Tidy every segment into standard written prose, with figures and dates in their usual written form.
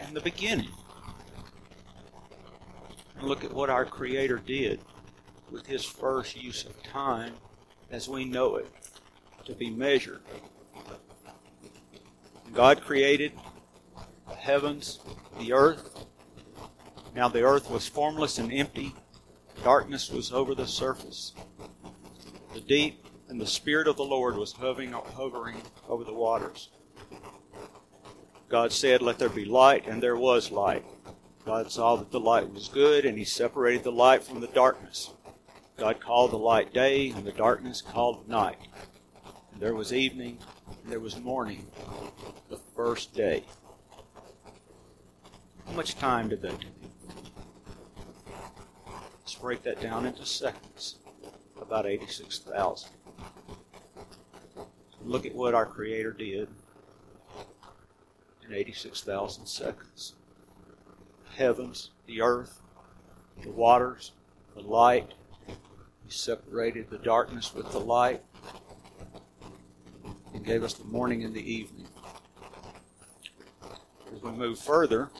in the beginning. And look at what our Creator did with His first use of time as we know it to be measured. God created the heavens, the earth. Now the earth was formless and empty. Darkness was over the surface. The deep and the Spirit of the Lord was hovering over the waters. God said, "Let there be light," and there was light. God saw that the light was good, and He separated the light from the darkness. God called the light day, and the darkness called night. And there was evening, and there was morning, the first day. How much time did that take? Let's break that down into seconds. About 86,000. Look at what our Creator did in 86,000 seconds. The heavens, the earth, the waters, the light. He separated the darkness with the light and gave us the morning and the evening. As we move further,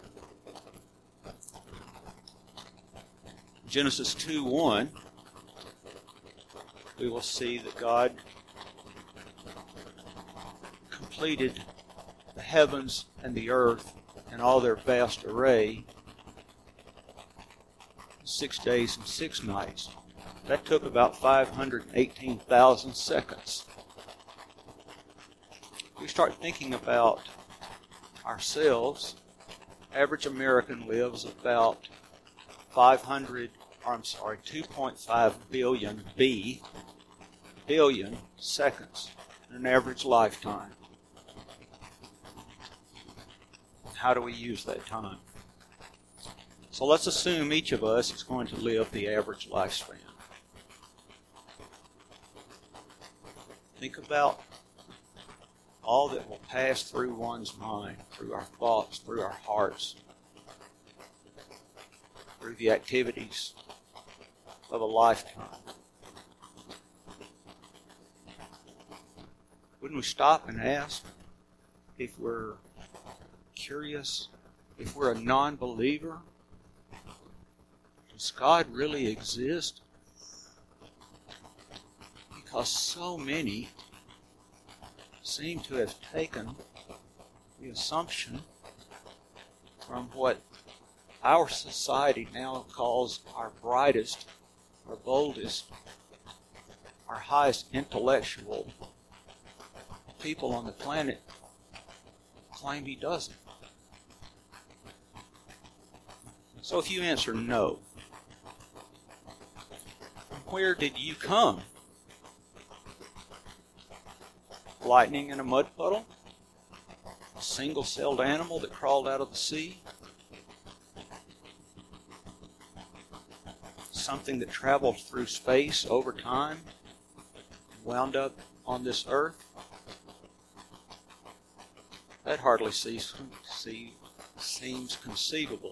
Genesis 2:1, we will see that God completed the heavens and the earth and all their vast array in 6 days and 6 nights. That took about 518,000 seconds. We start thinking about ourselves. Average American lives about 2.5 billion seconds in an average lifetime. How do we use that time? So let's assume each of us is going to live the average lifespan. Think about all that will pass through one's mind, through our thoughts, through our hearts, through the activities of a lifetime. Wouldn't we stop and ask, if we're curious, if we're a non-believer, does God really exist? Because so many seem to have taken the assumption from what our society now calls our brightest, our boldest, our highest intellectual people on the planet claim He doesn't. So if you answer no, where did you come? Lightning in a mud puddle? A single-celled animal that crawled out of the sea? Something that traveled through space over time and wound up on this earth? That hardly seems conceivable.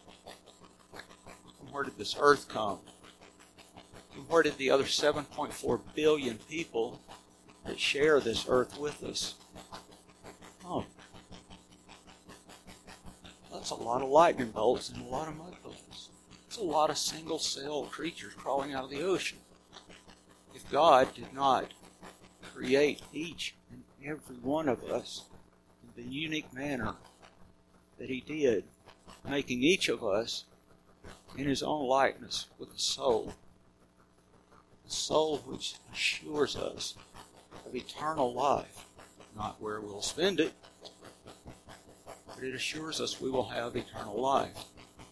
From where did this earth come? From where did the other 7.4 billion people that share this earth with us come? That's a lot of lightning bolts and a lot of mud puddles. It's a lot of single-celled creatures crawling out of the ocean. If God did not create each and every one of us in the unique manner that He did, making each of us in His own likeness with a soul which assures us of eternal life, not where we'll spend it, but it assures us we will have eternal life.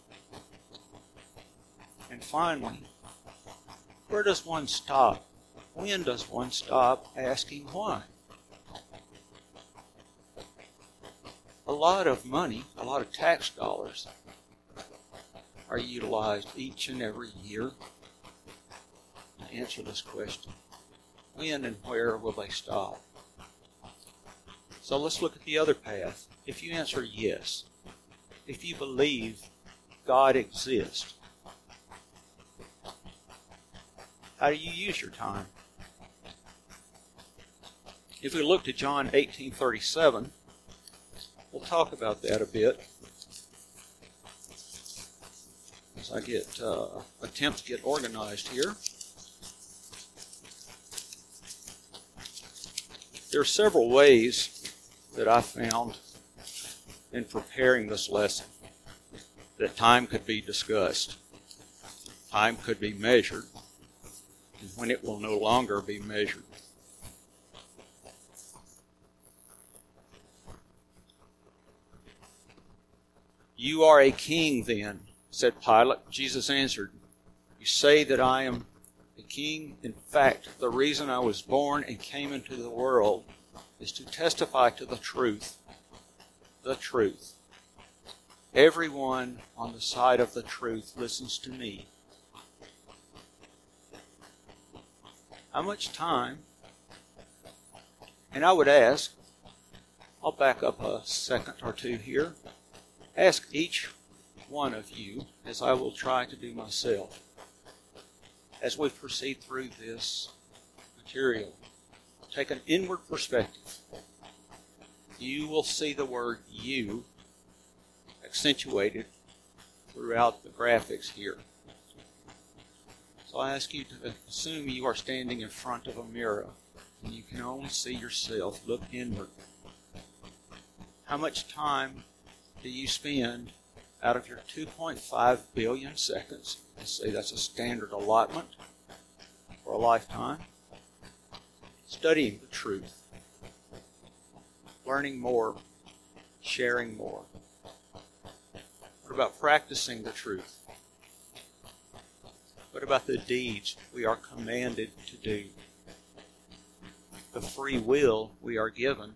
And finally, where does one stop? When does one stop asking why? A lot of money, a lot of tax dollars are utilized each and every year to answer this question. When and where will they stop? So let's look at the other path. If you answer yes, if you believe God exists, how do you use your time? If we look to John 18:37, We'll talk about that a bit as I attempt to get organized here. There are several ways that I found in preparing this lesson that time could be discussed, time could be measured, and when it will no longer be measured. "You are a king then," said Pilate. Jesus answered, "You say that I am a king. In fact, the reason I was born and came into the world is to testify to the truth. The truth. Everyone on the side of the truth listens to me." How much time? And I would ask, I'll back up a second or two here. Ask each one of you, as I will try to do myself, as we proceed through this material. Take an inward perspective. You will see the word "you" accentuated throughout the graphics here. So I ask you to assume you are standing in front of a mirror and you can only see yourself. Look inward. How much time do you spend out of your 2.5 billion seconds? Let's say that's a standard allotment for a lifetime. Studying the truth, learning more, sharing more. What about practicing the truth? What about the deeds we are commanded to do? The free will we are given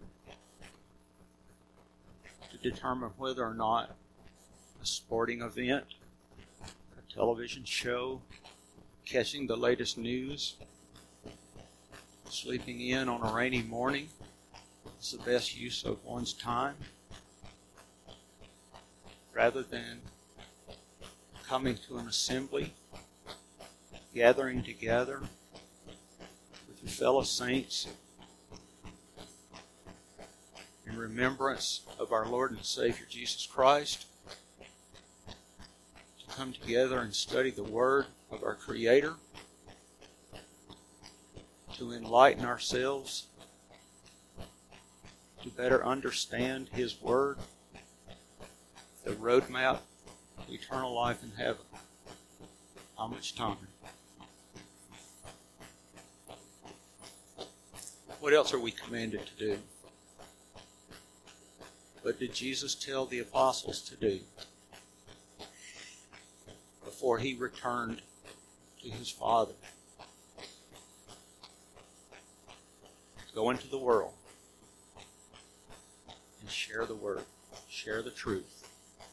to determine whether or not a sporting event, a television show, catching the latest news, sleeping in on a rainy morning is the best use of one's time, rather than coming to an assembly, gathering together with your fellow saints in remembrance of our Lord and Savior Jesus Christ, to come together and study the Word of our Creator, to enlighten ourselves, to better understand His Word, the roadmap to eternal life in heaven. How much time? What else are we commanded to do? What did Jesus tell the apostles to do before He returned to His Father? Go into the world and share the Word, share the truth,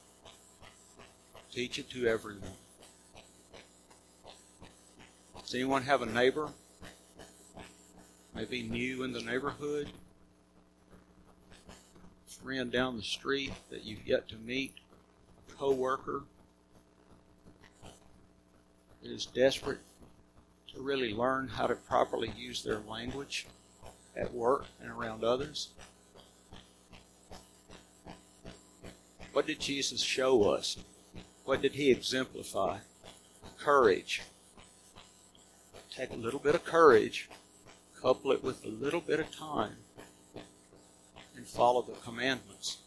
teach it to everyone. Does anyone have a neighbor, maybe new in the neighborhood, a friend down the street that you've yet to meet, a co-worker that is desperate to really learn how to properly use their language at work and around others? What did Jesus show us? What did He exemplify? Courage. Take a little bit of courage, couple it with a little bit of time, and follow the commandments.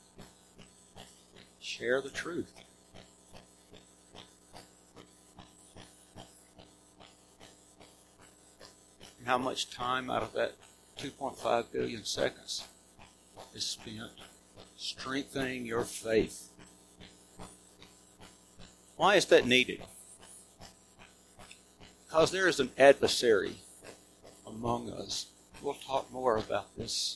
Share the truth. And how much time out of that 2.5 billion seconds is spent strengthening your faith? Why is that needed? Because there is an adversary among us. We'll talk more about this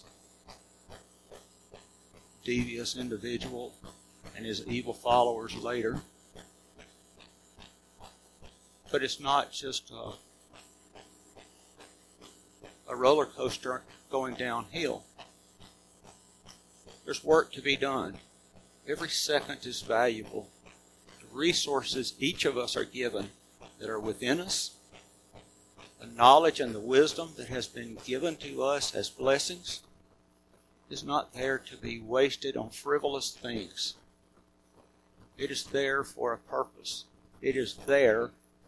devious individual and his evil followers later. But it's not just a roller coaster going downhill. There's work to be done. Every second is valuable. The resources each of us are given that are within us, the knowledge and the wisdom that has been given to us as blessings, is not there to be wasted on frivolous things. It is there for a purpose. It is there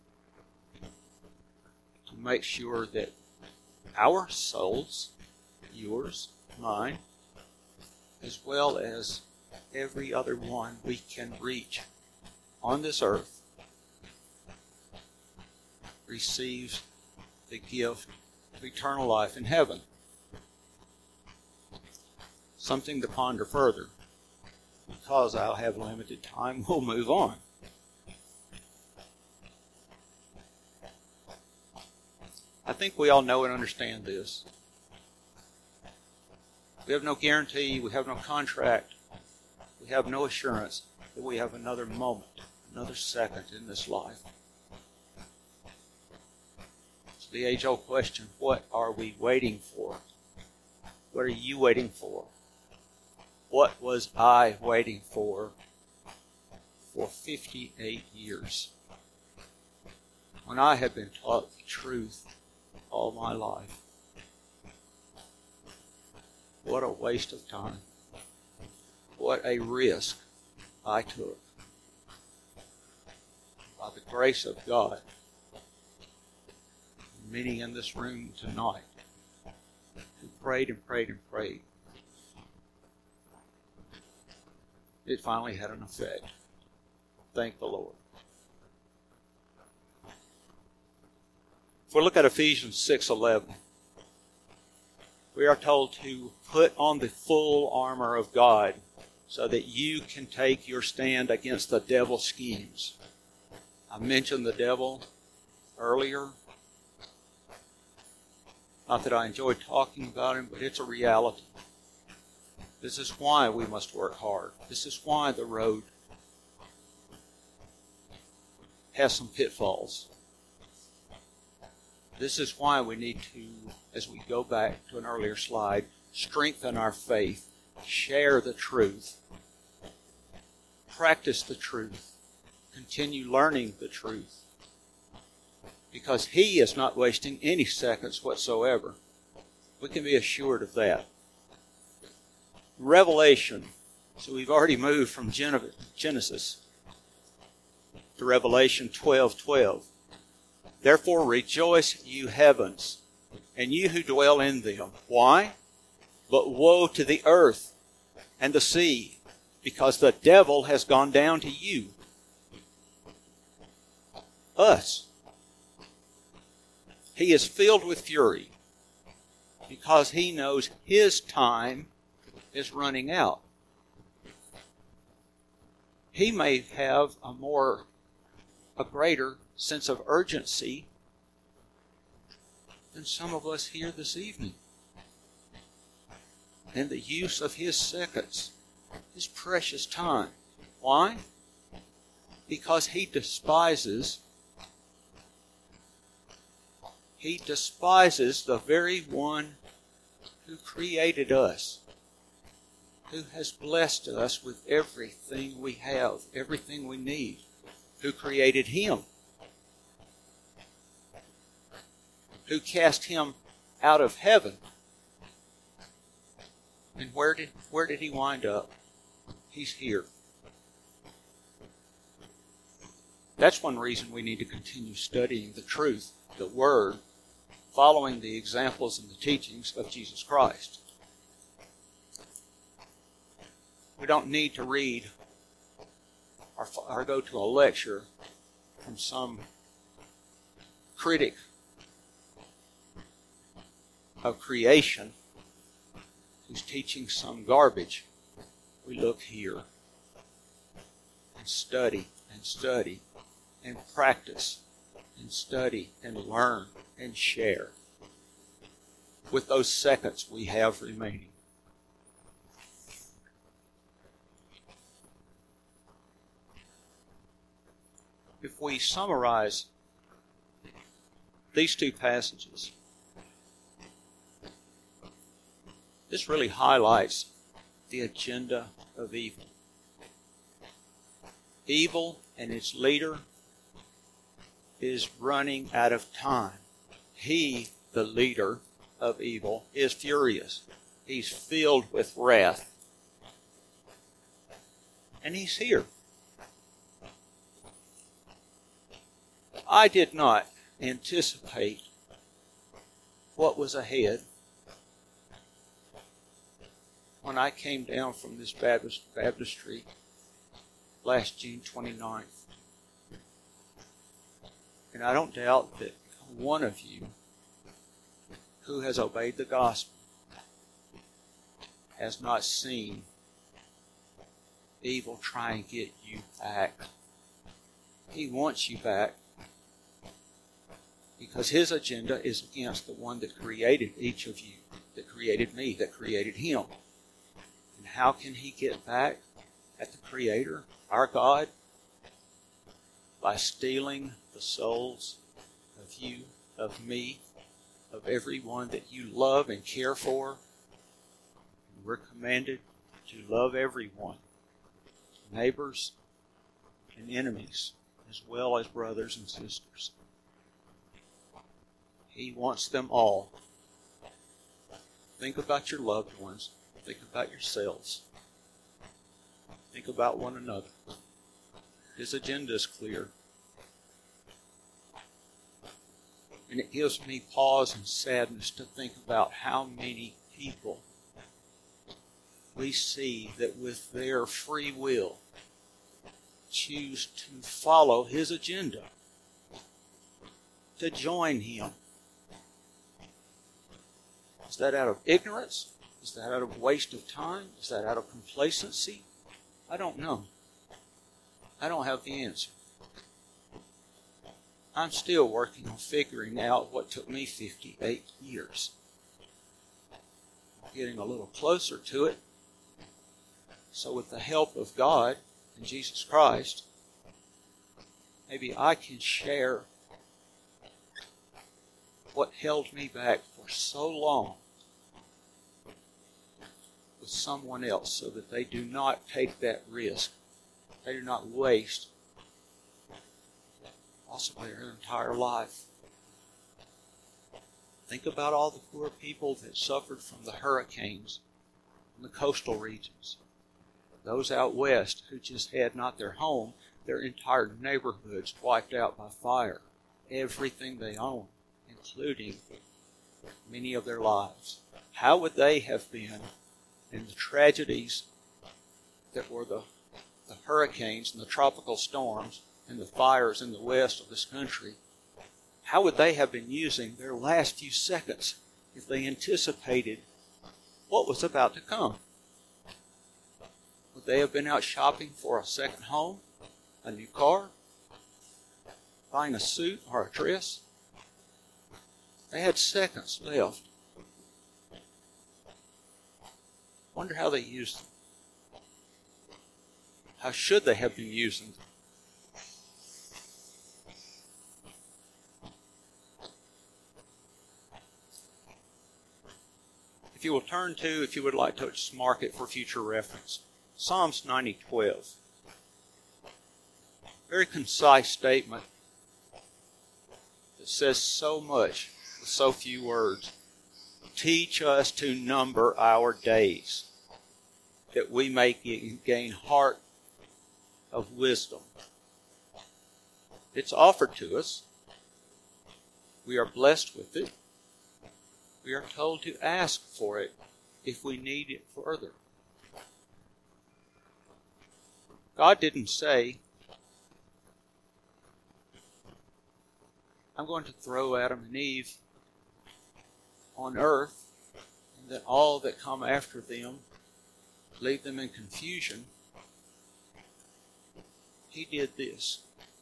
to make sure that our souls, yours, mine, as well as every other one we can reach on this earth, receives the gift of eternal life in heaven. Something to ponder further. Because I'll have limited time, we'll move on. I think we all know and understand this. We have no guarantee, we have no contract, we have no assurance that we have another moment, another second in this life. It's the age-old question, what are we waiting for? What are you waiting for? What was I waiting for 58 years? When I had been taught the truth all my life. What a waste of time. What a risk I took. By the grace of God, many in this room tonight who prayed and prayed and prayed, it finally had an effect. Thank the Lord. If we look at Ephesians 6:11, we are told to put on the full armor of God so that you can take your stand against the devil's schemes. I mentioned the devil earlier. Not that I enjoy talking about him, but it's a reality. This is why we must work hard. This is why the road has some pitfalls. This is why we need to, as we go back to an earlier slide, strengthen our faith, share the truth, practice the truth, continue learning the truth. Because He is not wasting any seconds whatsoever. We can be assured of that. Revelation. So we've already moved from Genesis to Revelation 12:12. Therefore rejoice, you heavens, and you who dwell in them. Why? But woe to the earth and the sea, because the devil has gone down to you. Us. He is filled with fury because he knows his time is running out. He may have a greater sense of urgency than some of us here this evening. And the use of his seconds, his precious time. Why? Because he despises the very one who created us, who has blessed us with everything we have, everything we need, who created him, who cast him out of heaven. And where did he wind up? He's here. That's one reason we need to continue studying the truth, the Word, following the examples and the teachings of Jesus Christ. We don't need to read or go to a lecture from some critic of creation who's teaching some garbage. We look here and study and practice and study and learn and share with those seconds we have remaining. If we summarize these two passages, this really highlights the agenda of evil. Evil and its leader is running out of time. He, the leader of evil, is furious. He's filled with wrath. And he's here. I did not anticipate what was ahead when I came down from this baptistry last June 29th. And I don't doubt that one of you who has obeyed the gospel has not seen evil try and get you back. He wants you back because his agenda is against the one that created each of you, that created me, that created him. And how can he get back at the Creator, our God? By stealing the souls of you, of me, of everyone that you love and care for. We're commanded to love everyone, neighbors and enemies, as well as brothers and sisters. He wants them all. Think about your loved ones. Think about yourselves. Think about one another. His agenda is clear. And it gives me pause and sadness to think about how many people we see that with their free will choose to follow his agenda, to join him. Is that out of ignorance? Is that out of waste of time? Is that out of complacency? I don't know. I don't have the answer. I'm still working on figuring out what took me 58 years. I'm getting a little closer to it. So with the help of God and Jesus Christ, maybe I can share what held me back for so long with someone else so that they do not take that risk. They do not waste possibly their entire life. Think about all the poor people that suffered from the hurricanes in the coastal regions. Those out west who just had not their home, their entire neighborhoods wiped out by fire. Everything they owned, including many of their lives. How would they have been in the tragedies that were the hurricanes and the tropical storms and the fires in the west of this country? How would they have been using their last few seconds if they anticipated what was about to come? Would they have been out shopping for a second home, a new car, buying a suit or a dress? They had seconds left. Wonder how they used them. How should they have been using them? If you will turn to, if you would like to just mark it for future reference, Psalms 90:12. Very concise statement that says so much with so few words. Teach us to number our days, that we may gain heart of wisdom. It's offered to us. We are blessed with it. We are told to ask for it if we need it further. God didn't say, I'm going to throw Adam and Eve on earth, and that all that come after them, leave them in confusion. He did this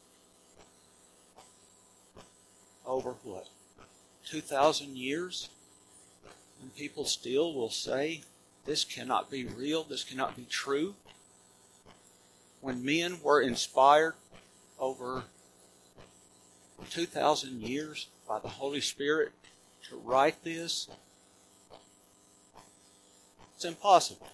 over what? 2,000 years? And people still will say, this cannot be real, this cannot be true. When men were inspired over 2,000 years by the Holy Spirit to write this, it's impossible.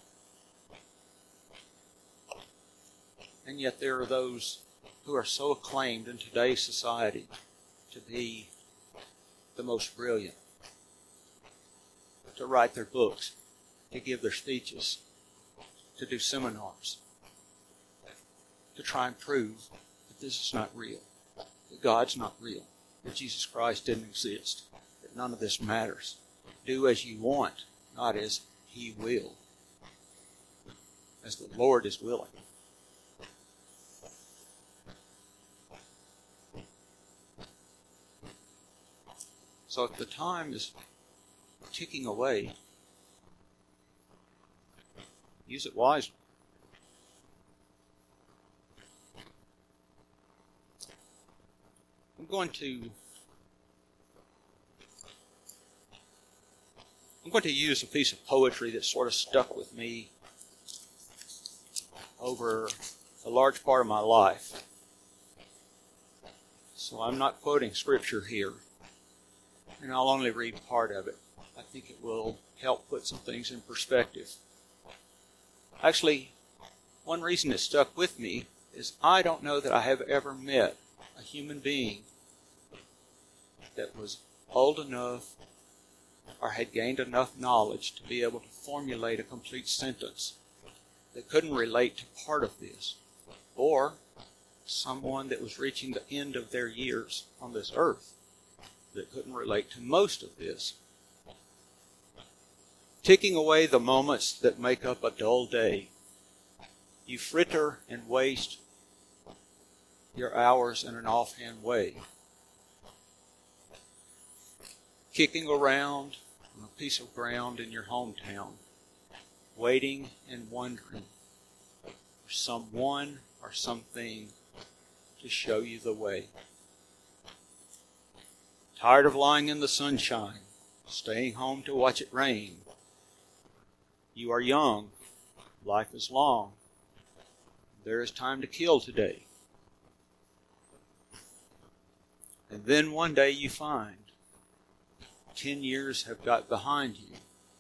And yet there are those who are so acclaimed in today's society to be the most brilliant, to write their books, to give their speeches, to do seminars, to try and prove that this is not real, that God's not real, that Jesus Christ didn't exist, that none of this matters. Do as you want, not as He will, as the Lord is willing. So if the time is ticking away, use it wisely. I'm going to use a piece of poetry that sort of stuck with me over a large part of my life. So I'm not quoting scripture here, and I'll only read part of it. I think it will help put some things in perspective. Actually, one reason it stuck with me is I don't know that I have ever met a human being that was old enough or had gained enough knowledge to be able to formulate a complete sentence that couldn't relate to part of this, or someone that was reaching the end of their years on this earth that couldn't relate to most of this. Ticking away the moments that make up a dull day, you fritter and waste your hours in an offhand way. Kicking around on a piece of ground in your hometown, waiting and wondering for someone or something to show you the way. Tired of lying in the sunshine, staying home to watch it rain. You are young, life is long, there is time to kill today. And then one day you find 10 years have got behind you.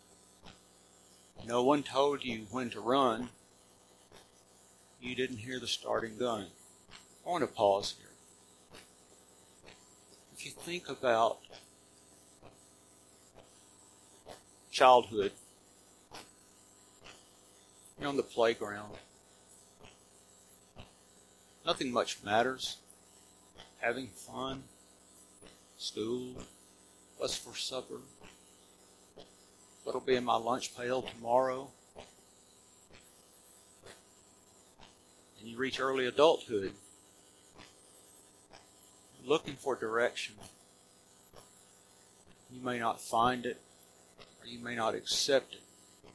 No one told you when to run. You didn't hear the starting gun. I want to pause here. If you think about childhood, you're on the playground. Nothing much matters. Having fun, school, what's for supper, what'll be in my lunch pail tomorrow. And you reach early adulthood, looking for direction. You may not find it, or you may not accept it.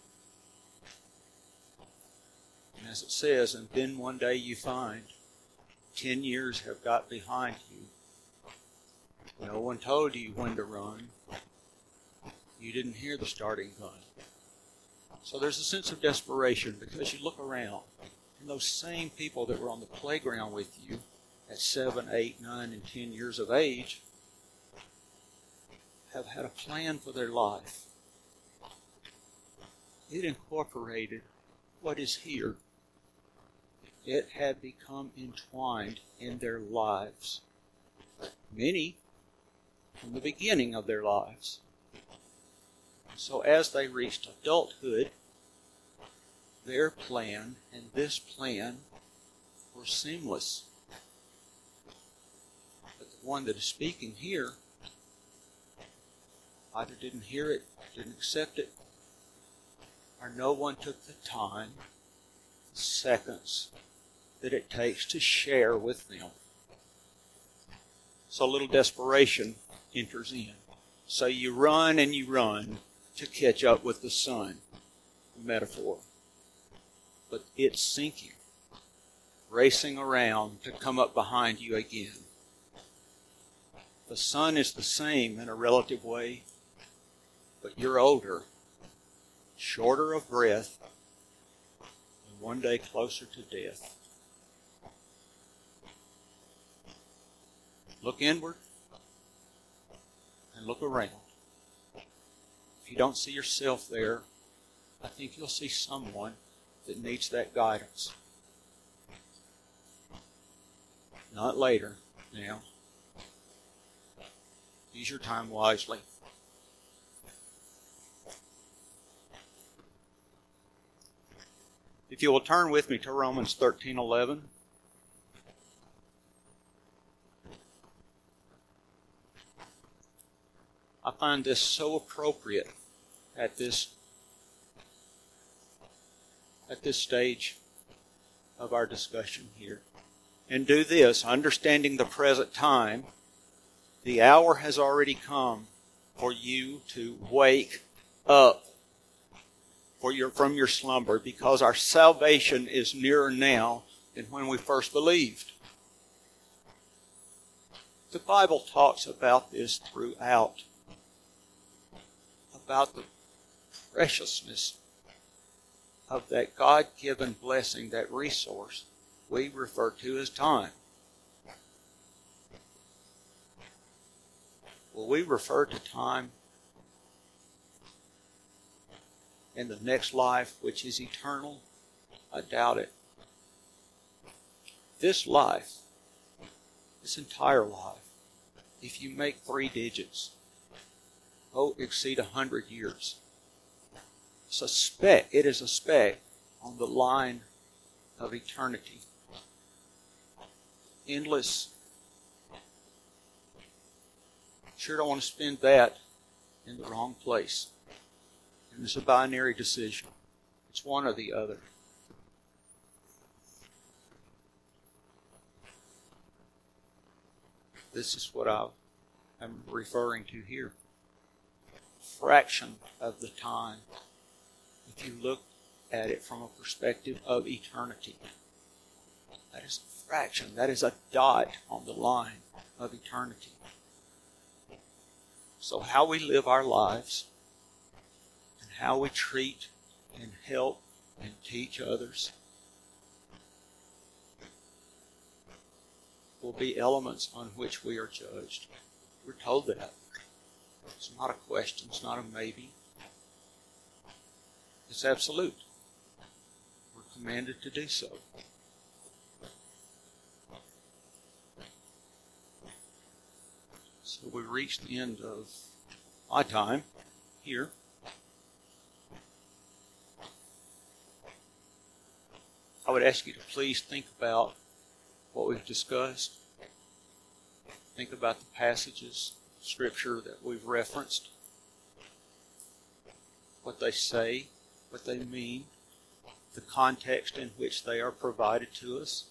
And as it says, and then one day you find 10 years have got behind you. No one told you when to run. You didn't hear the starting gun. So there's a sense of desperation because you look around and those same people that were on the playground with you at 7, 8, 9, and 10 years of age have had a plan for their life. It incorporated what is here. It had become entwined in their lives. Many from the beginning of their lives. So as they reached adulthood, their plan and this plan were seamless. But the one that is speaking here either didn't hear it, didn't accept it, or no one took the time, the seconds that it takes to share with them. So a little desperation enters in. So you run and you run to catch up with the sun, metaphor. But it's sinking, racing around to come up behind you again. The sun is the same in a relative way, but you're older, shorter of breath, and one day closer to death. Look inward and look around. If you don't see yourself there, I think you'll see someone that needs that guidance. Not later, now. Use your time wisely. If you will turn with me to Romans 13:11. I find this so appropriate at this stage of our discussion here. And do this, understanding the present time, the hour has already come for you to wake up from your slumber, because our salvation is nearer now than when we first believed. The Bible talks about this throughout, about the preciousness of that God-given blessing, that resource we refer to as time. Will we refer to time in the next life, which is eternal? I doubt it. This life, this entire life, if you make 3 digits, exceed 100 years. It is a speck on the line of eternity. Endless. Sure don't want to spend that in the wrong place. And it's a binary decision. It's one or the other. This is what I am referring to here. Fraction of the time, if you look at it from a perspective of eternity. That is a fraction. That is a dot on the line of eternity. So how we live our lives and how we treat and help and teach others will be elements on which we are judged. We're told that. It's not a question. It's not a maybe. It's absolute. We're commanded to do so. So we reached the end of my time here. I would ask you to please think about what we've discussed. Think about the passages of Scripture that we've referenced. What they say, what they mean, the context in which they are provided to us.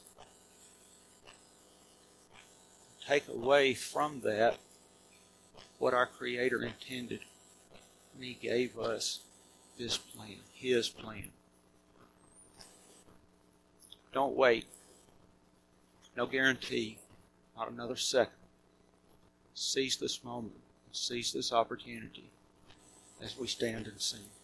Take away from that what our Creator intended when He gave us this plan, His plan. Don't wait. No guarantee. Not another second. Seize this moment. Seize this opportunity as we stand and sing.